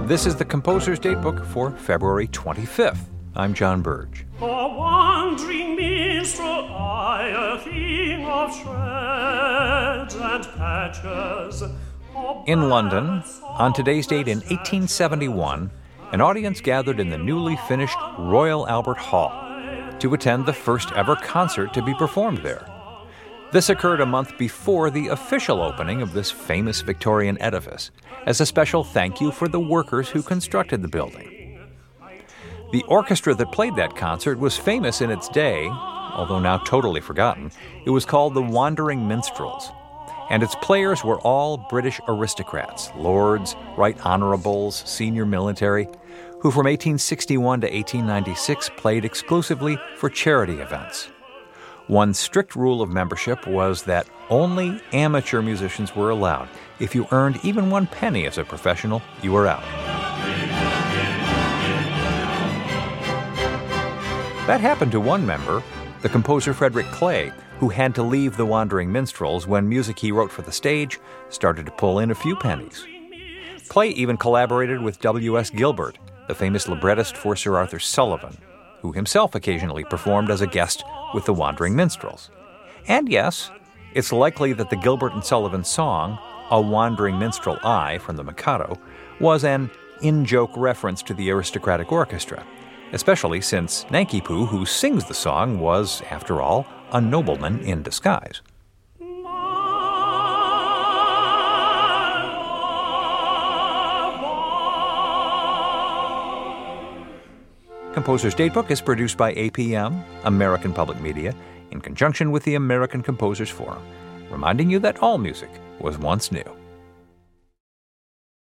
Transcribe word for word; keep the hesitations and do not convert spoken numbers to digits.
This is the Composer's Datebook for February twenty-fifth. I'm John Burge. A wandering minstrel, I, a thing of shreds and patches. In London, on today's date in eighteen seventy-one, an audience gathered in the newly finished Royal Albert Hall to attend the first ever concert to be performed there. This occurred a month before the official opening of this famous Victorian edifice, as a special thank you for the workers who constructed the building. The orchestra that played that concert was famous in its day, although now totally forgotten. It was called the Wandering Minstrels, and its players were all British aristocrats, lords, right honorables, senior military, who from eighteen sixty-one to eighteen ninety-six played exclusively for charity events. One strict rule of membership was that only amateur musicians were allowed. If you earned even one penny as a professional, you were out. That happened to one member, the composer Frederick Clay, who had to leave the Wandering Minstrels when music he wrote for the stage started to pull in a few pennies. Clay even collaborated with W S Gilbert, the famous librettist for Sir Arthur Sullivan, who himself occasionally performed as a guest with the Wandering Minstrels. And yes, it's likely that the Gilbert and Sullivan song, A Wandering Minstrel I from the Mikado, was an in-joke reference to the aristocratic orchestra, especially since Nanki-Poo, who sings the song, was, after all, a nobleman in disguise. Composer's Datebook is produced by A P M, American Public Media, in conjunction with the American Composers Forum, reminding you that all music was once new.